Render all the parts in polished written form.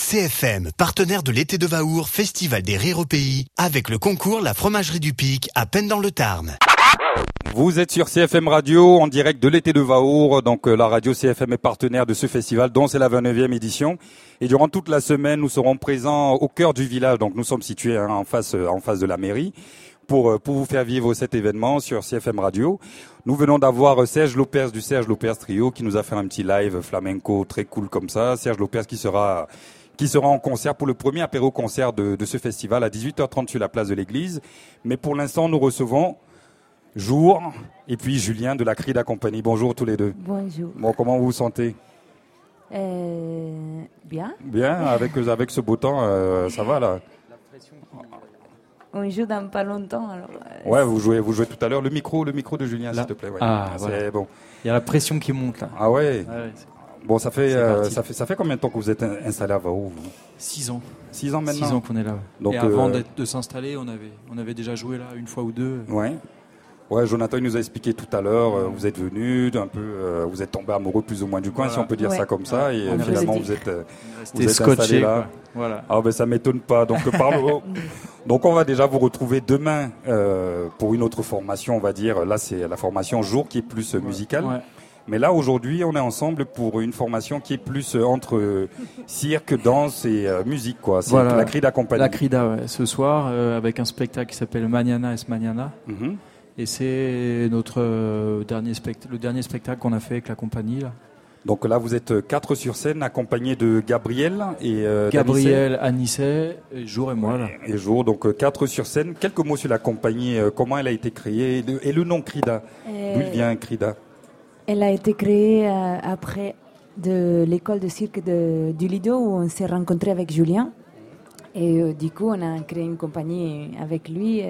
CFM, partenaire de l'été de Vaour, Festival des Rires au Pays, avec le concours La Fromagerie du Pic, à Pennes dans le Tarn. Vous êtes sur CFM Radio, en direct de l'été de Vaour. Donc la radio CFM est partenaire de ce festival, dont c'est la 29e édition. Et durant toute la semaine, nous serons présents au cœur du village. Donc nous sommes situés en face de la mairie pour vous faire vivre cet événement sur CFM Radio. Nous venons d'avoir Serge Lopez du Serge Lopez Trio qui nous a fait un petit live flamenco très cool comme ça. Serge Lopez qui sera en concert pour le premier apéro-concert de ce festival à 18h30 sur la place de l'église. Mais pour l'instant, nous recevons Jour et puis Julien de la Crida Company. Bonjour tous les deux. Bonjour. Bon, comment vous vous sentez? Bien. Bien, avec ce beau temps, ça va là? On joue dans pas longtemps. Alors, ouais, vous jouez tout à l'heure. Le micro de Julien, s'il te plaît. Ouais. Ah, c'est voilà. bon. Il y a la pression qui monte là. Ah ouais. Bon, ça fait combien de temps que vous êtes installé à Vaour? 6 ans. 6 ans maintenant. 6 ans qu'on est là. Donc, et avant de s'installer, on avait déjà joué là une fois ou deux. Ouais. Ouais, Jonathan il nous a expliqué tout à l'heure, vous êtes venu vous êtes tombé amoureux plus ou moins du coin, voilà. Si on peut dire ça comme ça, et finalement vous êtes installé là. Voilà. Ah ben ça m'étonne pas. Donc donc on va déjà vous retrouver demain pour une autre formation, on va dire. Là c'est la formation jour qui est plus musicale. Ouais. Mais là aujourd'hui on est ensemble pour une formation qui est plus entre cirque, danse et musique quoi. C'est la Crida Company. La Crida, ouais. Ce soir avec un spectacle qui s'appelle Mañana es Mañana. Mm-hmm. Et c'est le dernier spectacle qu'on a fait avec la compagnie là. Donc là, vous êtes 4 sur scène, accompagnés de Gabriel et Anissé, et Jour et moi là. Et Jour, donc 4 sur scène. Quelques mots sur la compagnie, comment elle a été créée et le nom Crida. D'où il vient Crida? Elle a été créée après de l'école de cirque du Lido où on s'est rencontré avec Julien. Et du coup, on a créé une compagnie avec lui.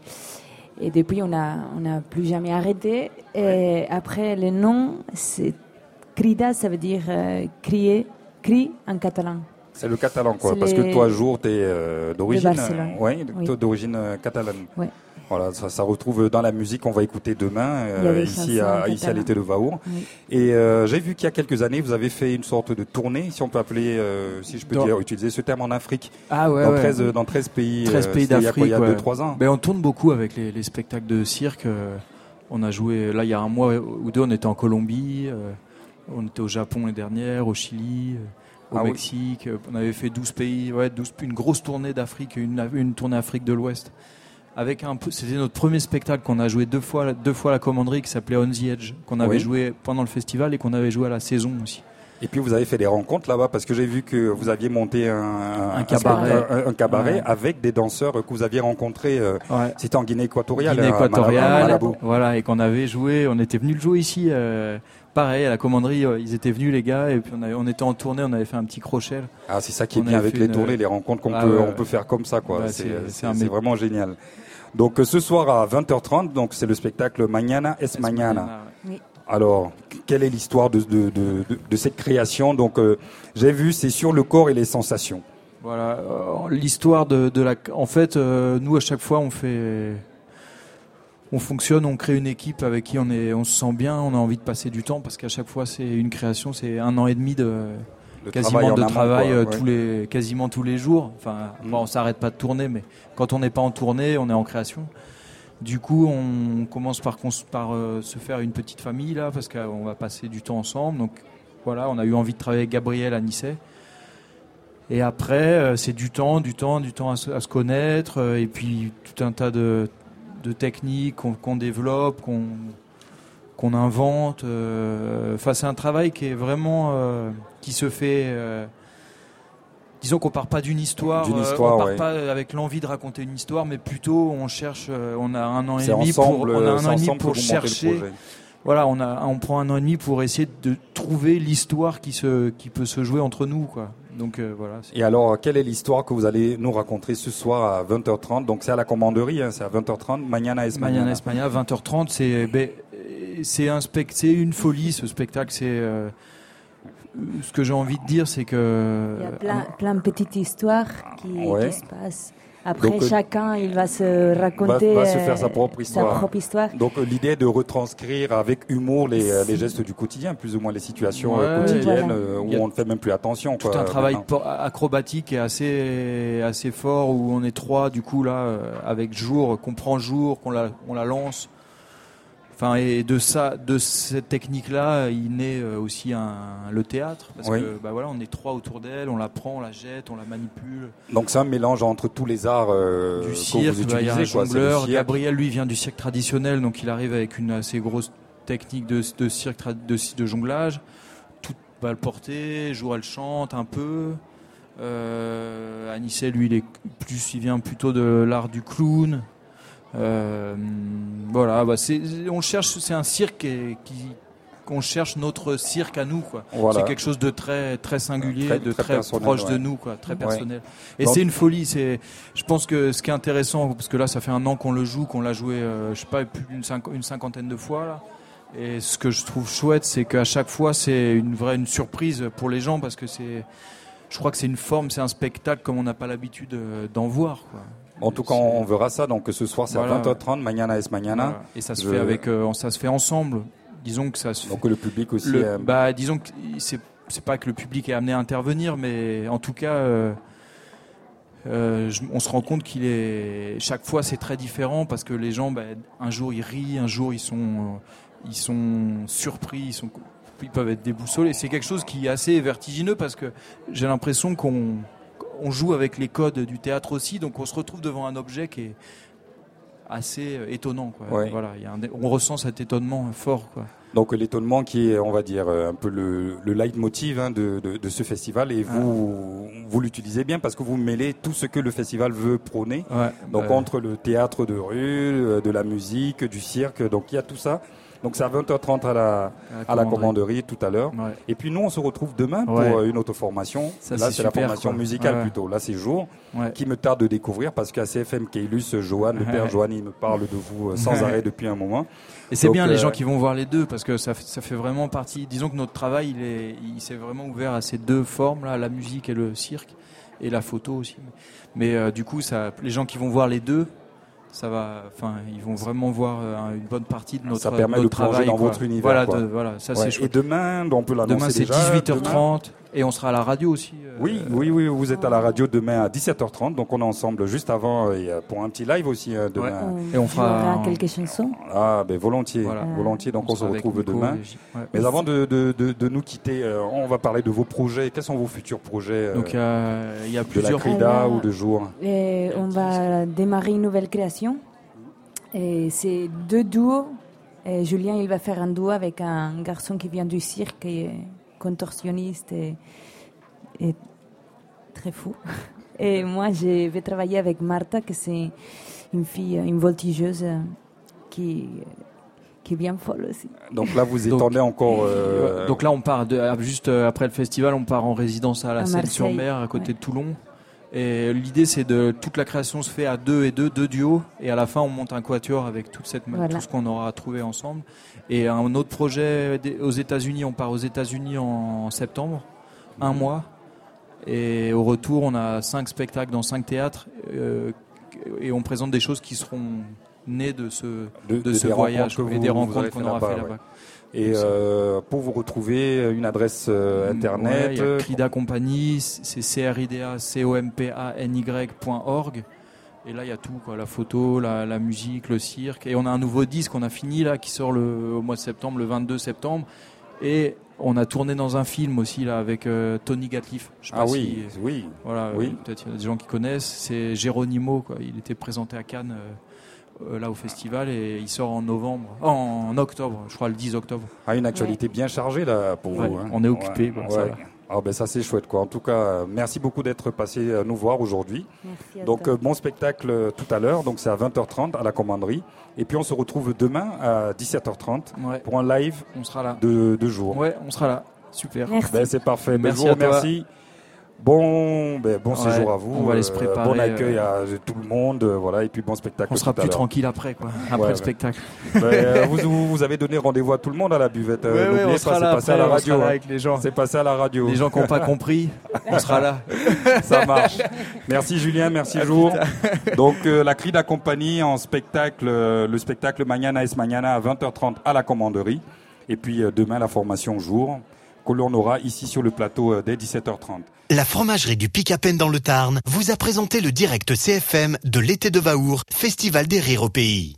Et depuis, on n'a plus jamais arrêté. Et après, le nom, c'est Crida, ça veut dire cri en catalan. C'est le catalan, quoi. Parce que toi, Jour, tu es d'origine, oui. d'origine catalane. Oui. Voilà, ça retrouve dans la musique qu'on va écouter demain, ici à l'été de Vaour. Oui. Et j'ai vu qu'il y a quelques années, vous avez fait une sorte de tournée, si on peut appeler, si je peux utiliser ce terme en Afrique. Ah ouais, dans 13 pays. 13 pays d'Afrique. Il y a 2-3 ans. Ben, on tourne beaucoup avec les spectacles de cirque. On a joué, là, il y a un mois ou deux, on était en Colombie, on était au Japon l'année dernière, au Chili, au Mexique. Oui. On avait fait 12 pays, une grosse tournée d'Afrique, une tournée Afrique de l'Ouest. C'était notre premier spectacle qu'on a joué deux fois à la commanderie qui s'appelait On the Edge, qu'on avait joué pendant le festival et qu'on avait joué à la saison aussi. Et puis vous avez fait des rencontres là-bas parce que j'ai vu que vous aviez monté un cabaret avec des danseurs que vous aviez rencontrés. C'était en Guinée équatoriale. Voilà, et qu'on avait joué. On était venus le jouer ici. Pareil, à la commanderie, ils étaient venus les gars et puis on était en tournée, on avait fait un petit crochet. Ah, c'est ça qui est bien avec les tournées, les rencontres on peut faire comme ça quoi. C'est vraiment génial. Donc ce soir à 20h30, donc c'est le spectacle Mañana es Mañana. Oui. Alors, quelle est l'histoire de cette création? Donc j'ai vu, c'est sur le corps et les sensations. Voilà, l'histoire en fait, nous à chaque fois on fonctionne, on crée une équipe avec qui on se sent bien, on a envie de passer du temps parce qu'à chaque fois c'est une création, c'est 1 an et demi de travail quasiment tous les jours. Enfin, on s'arrête pas de tourner, mais quand on n'est pas en tournée, on est en création. Du coup, on commence par se faire une petite famille là parce qu'on va passer du temps ensemble. Donc voilà, on a eu envie de travailler avec Gabriel Anissé. Et après, c'est du temps à se connaître et puis tout un tas de techniques qu'on développe, qu'on invente. C'est un travail qui est vraiment qui se fait. Disons qu'on part pas d'une histoire, on part pas avec l'envie de raconter une histoire, mais plutôt on cherche. On a 1 an et demi pour chercher. Voilà, on prend 1 an et demi pour essayer de trouver l'histoire qui peut se jouer entre nous, quoi. Donc voilà. Et alors, quelle est l'histoire que vous allez nous raconter ce soir à 20h30? Donc c'est à la commanderie, c'est à 20h30. Mañana es Mañana. 20h30, c'est une folie ce spectacle. ce que j'ai envie de dire, c'est que... Il y a plein de petites histoires qui se passent. Après, donc, chacun, il va se raconter va se faire sa propre histoire. Donc, l'idée est de retranscrire avec humour les gestes du quotidien, plus ou moins les situations quotidiennes où on ne fait même plus attention. Tout un travail acrobatique et assez fort où on est 3, du coup, là, avec Jour, qu'on prend Jour, qu'on la lance. Enfin, et de cette technique-là, il naît aussi le théâtre, parce que on est 3 autour d'elle, on la prend, on la jette, on la manipule. Donc c'est un mélange entre tous les arts du cirque. Il y a un jongleur. Gabriel, lui, vient du cirque traditionnel, donc il arrive avec une assez grosse technique de cirque de jonglage. Tout va le porter. Jour, elle chante un peu. Anissé, lui, il vient plutôt de l'art du clown. On cherche, c'est un cirque qu'on cherche notre cirque à nous, quoi. Voilà. C'est quelque chose de très très singulier, très proche de nous, quoi, très personnel. Et donc, c'est une folie. Je pense que ce qui est intéressant, parce que là, ça fait 1 an qu'on le joue, qu'on l'a joué, plus une cinquantaine de fois là. Et ce que je trouve chouette, c'est qu'à chaque fois, c'est une surprise pour les gens, parce que je crois que c'est une forme, c'est un spectacle comme on n'a pas l'habitude d'en voir, quoi. En tout cas, on verra ça. Donc, ce soir, c'est à 20h30, Mañana es Mañana. Voilà. Et ça se fait ça se fait ensemble. Disons que ça se fait. Donc, le public aussi. Disons que c'est pas que le public est amené à intervenir, mais en tout cas, on se rend compte chaque fois, c'est très différent, parce que les gens, un jour ils rient, un jour ils sont surpris, ils peuvent être déboussolés. C'est quelque chose qui est assez vertigineux, parce que j'ai l'impression qu'on joue avec les codes du théâtre aussi, donc on se retrouve devant un objet qui est assez étonnant, quoi. Ouais. Voilà, on ressent cet étonnement fort, quoi. Donc l'étonnement qui est, on va dire, un peu le leitmotiv de ce festival, et vous l'utilisez bien, parce que vous mêlez tout ce que le festival veut prôner. Donc entre le théâtre de rue, de la musique, du cirque, donc il y a tout ça. Donc c'est à 20h30 à la commanderie tout à l'heure. Ouais. Et puis nous, on se retrouve demain pour une autre formation. Ça, là, c'est la formation musicale ouais. plutôt. Là, c'est Jour qui me tarde de découvrir parce qu'à CFM Keylus, Johan, le père Johan, il me parle de vous sans arrêt depuis un moment. Et c'est bien les gens qui vont voir les deux parce que ça fait vraiment partie. Disons que notre travail, il s'est vraiment ouvert à ces deux formes là, la musique et le cirque et la photo aussi. Mais du coup, les gens qui vont voir les deux, ça va. Enfin, ils vont vraiment voir une bonne partie de notre travail. Ça permet de plonger dans votre univers. Voilà, ça c'est chouette. Et demain, on peut l'annoncer déjà. Demain, c'est 18h30 et on sera à la radio aussi. Oui, vous êtes à la radio demain à 17h30, donc on est ensemble juste avant pour un petit live aussi demain. Et on fera quelques chansons. Ah, volontiers, volontiers. Donc on se retrouve demain. Mais avant de nous quitter, on va parler de vos projets. Quels sont vos futurs projets? Donc il y a plusieurs. De la Crida ou de Jour. On va démarrer une nouvelle création. Et c'est 2 duos. Et Julien, il va faire un duo avec un garçon qui vient du cirque et contorsionniste et très fou. Et moi, je vais travailler avec Martha, que c'est une fille, une voltigeuse qui est bien folle aussi. Donc là, vous étendez encore... Donc là, on part, juste après le festival, on part en résidence à la Seine-sur-Mer, à côté de Toulon. Et l'idée, c'est toute la création se fait à 2 duos, et à la fin, on monte un quatuor avec tout ce qu'on aura trouvé ensemble. Et un autre projet aux États-Unis, on part aux États-Unis en septembre, 1 mois. Et au retour, on a 5 spectacles dans 5 théâtres, et on présente des choses qui seront nées de ce voyage et des rencontres qu'on aura fait là-bas. Et pour vous retrouver, une adresse internet. Il y a Crida Compagnie, c'est CRIDA.org. Et là, il y a tout, quoi, la photo, la musique, le cirque. Et on a un nouveau disque qu'on a fini là, qui sort au mois de septembre, le 22 septembre. Et on a tourné dans un film aussi là avec Tony Gatliff. Oui. Voilà, peut-être il y a des gens qui connaissent. C'est Geronimo, quoi. Il était présenté à Cannes. Là au festival, et il sort en octobre, je crois le 10 octobre. Une actualité bien chargée là pour vous. Hein. On est occupé. Ça c'est chouette quoi. En tout cas, merci beaucoup d'être passé nous voir aujourd'hui. Donc bon spectacle tout à l'heure, donc c'est à 20h30 à la commanderie, et puis on se retrouve demain à 17h30 pour un live. On sera là de Jour. On sera là. Super. Merci. C'est parfait. Merci. Je vous remercie. Bon séjour à vous. On va aller se préparer. Bon accueil à tout le monde, voilà, et puis bon spectacle. On sera plus tranquille après le spectacle. Vous avez donné rendez-vous à tout le monde à la buvette. N'oubliez pas, c'est passé à la radio. Avec les gens. C'est passé à la radio. Les gens qui n'ont pas compris, on sera là. Ça marche. Merci Julien, merci Jo. Donc la Crida Compagnie en spectacle, le spectacle Mañana es Mañana à 20h30 à la commanderie. Et puis demain la formation jour que l'on aura ici sur le plateau dès 17h30. La fromagerie du Pic à Peine dans le Tarn vous a présenté le direct CFM de l'été de Vaour, Festival des Rires au Pays.